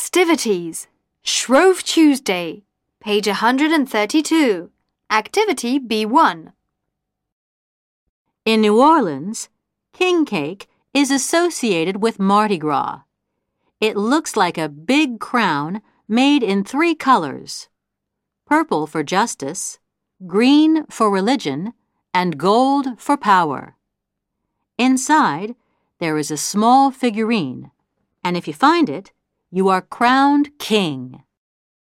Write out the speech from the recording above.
Festivities. Shrove Tuesday. Page 132. Activity B1. In New Orleans, king cake is associated with Mardi Gras. It looks like a big crown made in 3 colors: purple for justice, green for religion, and gold for power. Inside, there is a small figurine, and if you find it, you are crowned king.